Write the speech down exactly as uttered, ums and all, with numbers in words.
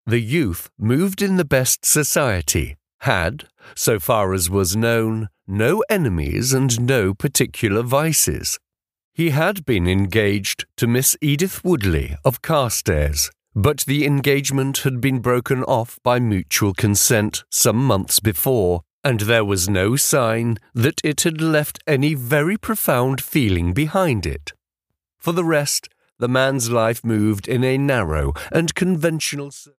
The youth moved in the best society, had, so far as was known, no enemies and no particular vices. He had been engaged to Miss Edith Woodley of Carstairs, but the engagement had been broken off by mutual consent some months before, and there was no sign that it had left any very profound feeling behind it. For the rest, the man's life moved in a narrow and conventional